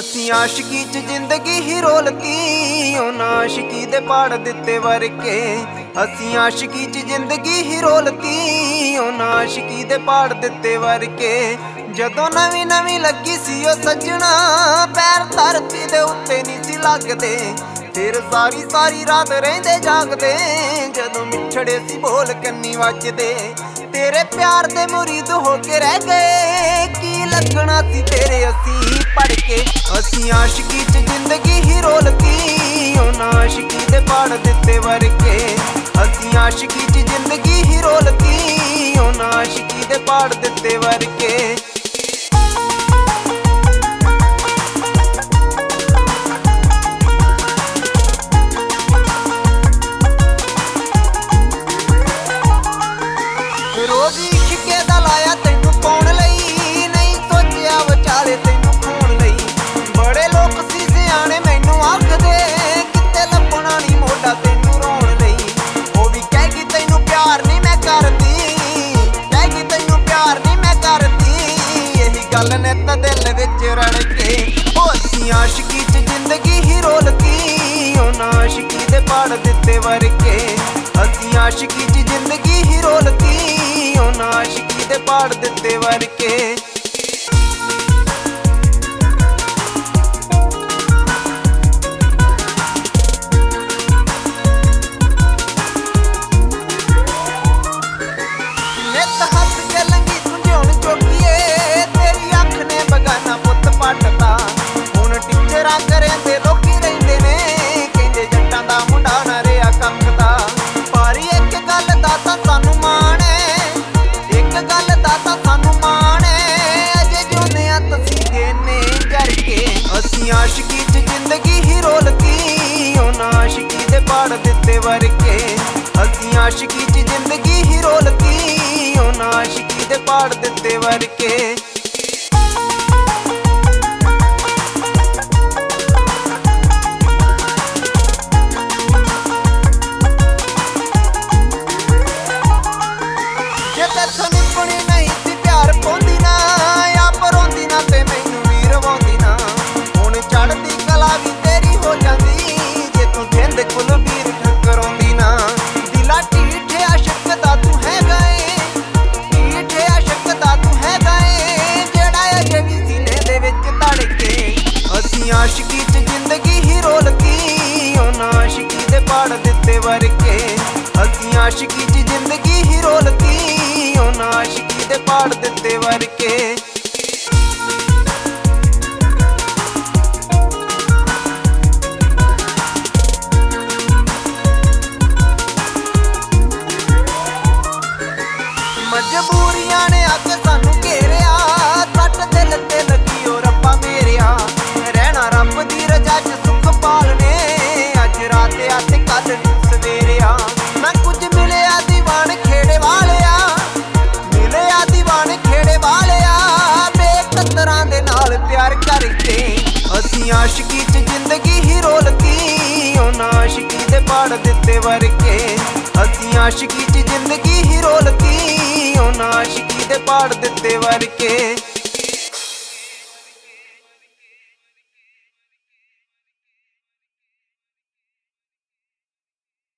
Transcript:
ਅਸੀਂ ਆਸ਼ਕੀ 'ਚ ਜ਼ਿੰਦਗੀ ਹੀ ਰੋਲਤੀ, ਉਹਨਾਂ ਆਸ਼ਕੀ ਦੇ ਪਾੜ ਦਿੱਤੇ ਵਰਕੇ। ਅਸੀਂ ਆਸ਼ਕੀ 'ਚ ਜ਼ਿੰਦਗੀ ਹੀ ਰੋਲਤੀ, ਉਹਨਾਂ ਆਸ਼ਕੀ ਦੇ ਪਾੜ ਦਿੱਤੇ ਵਰਕੇ। ਜਦੋਂ ਨਵੀਂ ਨਵੀਂ ਲੱਗੀ ਸੀ ਉਹ ਸੱਜਣਾ, ਪੈਰ ਧਰਤੀ ਦੇ ਉੱਤੇ ਨਹੀਂ ਸੀ ਲੱਗਦੇ। ਫਿਰ ਸਾਰੀ ਸਾਰੀ ਰਾਤ ਰਹਿੰਦੇ ਜਾਗਦੇ, ਜਦੋਂ ਮਿੱਠੜੇ ਸੀ ਬੋਲ ਕੰਨੀ ਵੱਜਦੇ। ਤੇਰੇ ਪਿਆਰ ਦੇ ਮੁਰੀਦ ਹੋ ਕੇ ਰਹਿ ਗਏ, ਕੀ ਲੱਗਣਾ ਸੀ ਤੇਰੇ ਅਸੀਂ ਪੜ ਕੇ। ਅਸੀਂ ਆਸ਼ਕੀ 'ਚ ਜ਼ਿੰਦਗੀ ਹੀ ਰੋਲਤੀ, ਉਹਨਾਂ ਆਸ਼ਕੀ ਦੇ ਪਾੜ ਦਿੱਤੇ ਵਰਕੇ। ਅਸੀਂ ਆਸ਼ਕੀ 'ਚ ਜ਼ਿੰਦਗੀ ਹੀ ਰੋਲਤੀ, ਉਹਨਾਂ ਆਸ਼ਕੀ ਦੇ ਪਾੜ ਦਿੱਤੇ ਵਰਕੇ। ਰੋਜ਼ ਇਸ਼ਕੇ ਦਾ ਲਾਇਆ ਤੈਨੂੰ ਪਾਉਣ ਲਈ, ਨਹੀਂ ਸੋਚਿਆ ਵਿਚਾਲੇ ਤੈਨੂੰ ਖੋਣ ਲਈ। ਬੜੇ ਲੋਕ ਸੀ ਸਿਆਣੇ ਮੈਨੂੰ ਆਖਦੇ, ਕਿਤੇ ਲੱਭਣਾ ਨਹੀਂ ਮੋਢਾ ਤੈਨੂੰ ਰੋਣ ਲਈ। ਉਹ ਵੀ ਕਹਿਗੀ ਤੈਨੂੰ ਪਿਆਰ ਨਹੀਂ ਮੈਂ ਕਰਦੀ, ਕਹਿਗੀ ਤੈਨੂੰ ਪਿਆਰ ਨਹੀਂ ਮੈਂ ਕਰਦੀ। ਇਹੀ ਗੱਲ ਨੇ ਤਾਂ ਦਿਲ ਵਿੱਚ ਰੜ ਕੇ। ਉਹ ਅਸੀਂ ਆਸ਼ਕੀ 'ਚ ਜ਼ਿੰਦਗੀ ਹੀ ਰੋਲਤੀ, ਉਹਨਾਂ ਆਸ਼ਕੀ ਦੇ ਪਾੜ ਦਿੱਤੇ ਵਰਕੇ। ਅਸੀਂ ਆਸ਼ਕੀ 'ਚ ਜ਼ਿੰਦਗੀ ਹੀ ਰੋਲਤੀ, ਉਹਨਾਂ ਆਸ਼ਕੀ ਦੇ ਪਾੜ ਦਿੱਤੇ ਵਰਕੇ। ਨਿੱਤ ਹੱਸ ਕੇ ਲੰਗੀ ਸੁਝਾਉਣ ਚੋਕੀਏ, ਤੇਰੀ ਅੱਖ ਨੇ ਬਗਾਨਾ ਪੁੱਤ ਪੱਟਤਾ। ਹੁਣ ਟੀਚਰਾਂ ਕਰਿਆ ਤੇ ਲੋਕੀ ਰਹਿੰਦੇ ਨੇ, ਕਹਿੰਦੇ ਜੱਟਾਂ ਦਾ ਮੁੰਡਾ ਨਾ ਰਿਹਾ ਕੱਖ ਦਾ। ਪਰ ਇੱਕ ਗੱਲ ਦਾ ਤਾਂ ਸਾਨੂੰ ਮਾਣ ਏ, ਇੱਕ ਗੱਲ ਦਾ ਤਾਂ ਸਾਨੂੰ ਮਾਣ ਏ, ਅਜੇ ਜਿਉਂਦੇ ਆ ਤਸੀਹੇ ਨੇ ਜਰ ਕੇ। ਅਸੀਂ ਆਸ਼ਕੀ 'ਚ ਜ਼ਿੰਦਗੀ ਹੀ ਰੋਲਤੀ, ਉਹਨਾਂ ਆਸ਼ਕੀ ਦੇ ਪਾੜ ਦਿੱਤੇ ਵਰਕੇ। ਅਸੀਂ ਆਸ਼ਕੀ 'ਚ ਜ਼ਿੰਦਗੀ ਹੀ ਰੋਲਤੀ, ਉਹਨਾਂ ਆਸ਼ਕੀ ਦੇ ਪਾੜ ਦਿੱਤੇ ਵਰਕੇ। ਜੇ ਤੈਥੋਂ ਨਿਪਣੀ ਨਹੀਂ ਸੀ ਪਿਆਰ ਪਾਉਂਦੀ ਨਾ, ਆਪ ਰੋਂਦੀ ਨਾ ਤੇ ਮੈਨੂੰ ਵੀ ਰਵਾਉਂਦੀ ਨਾ। ਹੁਣ ਚੜ੍ਹਦੀ ਕਲਾ ਵੀ ਤੇਰੀ ਹੋ ਜਾਂਦੀ, ਜੇ ਤੂੰ ਜਿੰਦ ਕੁਲਬੀਰ ਠਕਰਾਉਂਦੀ ਨਾ। ਦਿਲਾ ਢੀਠ ਆਸ਼ਕ ਦਾ ਤੂੰ ਹੈਗਾ ਏ, ਢੀਠ ਆਸ਼ਕ ਦਾ ਤੂੰ ਹੈਗਾ ਏ, ਜਿਹੜਾ ਅਜੇ ਵੀ ਸੀਨੇ ਦੇ ਵਿੱਚ ਧੜਕੇ। ਅਸੀਂ ਆਸ਼ਕੀ 'ਚ ਜ਼ਿੰਦਗੀ ਹੀ ਰੋਲਤੀ, ਉਹਨਾਂ ਆਸ਼ਕੀ ਦੇ ਪਾੜ ਦਿੱਤੇ ਵਰਕੇ। ਅਸੀਂ ਆਸ਼ਕੀ 'ਚ ਜ਼ਿੰਦਗੀ ਹੀ ਰੋਲਤੀ, ਉਹਨਾਂ ਆਸ਼ਕੀ ਦੇ ਪਾੜ ਦਿੱਤੇ ਵਰਕੇ। ਮਜਬੂਰੀਆਂ ਨੇ ਆ ਕੇ ਸਾਨੂੰ ਘੇਰਿਆ, ਸੱਟ ਦਿਲ ਤੇ ਲੱਗੀ ਓ ਰੱਬਾ ਮੇਰਿਆ। ਰਹਿਣਾ ਰੱਬ ਦੀ ਰਜ਼ਾ 'ਚ ਸੁੱਖ ਪਾਲਨੇ, ਅੱਜ ਰਾਤ ਆ ਤੇ ਕੱਲ ਨੂੰ ਸਵੇਰਿਆ। ਮੈਂ ਕੁਝ ਮਿਲਿਆ ਦੀਵਾਨ ਖੇੜੇ ਵਾਲਿਆ, ਮਿਲਿਆ ਦੀਵਾਨ ਖੇੜੇ ਵਾਲਿਆ, ਬੇਕਦਰਾਂ ਦੇ ਨਾਲ ਪਿਆਰ ਕਰਕੇ। ਅਸੀਂ ਆਸ਼ਕੀ 'ਚ ਜ਼ਿੰਦਗੀ ਹੀ ਰੋਲਤੀ, ਉਹਨਾਂ ਆਸ਼ਕੀ ਦੇ ਪਾੜ ਦਿੱਤੇ ਵਰਕੇ। ਅਸੀਂ ਆਸ਼ਕੀ 'ਚ ਜ਼ਿੰਦਗੀ ਹੀ ਰੋਲਤੀ, ਉਹਨਾਂ ਆਸ਼ਕੀ ਦੇ ਪਾੜ ਦਿੱਤੇ ਵਰਕੇ।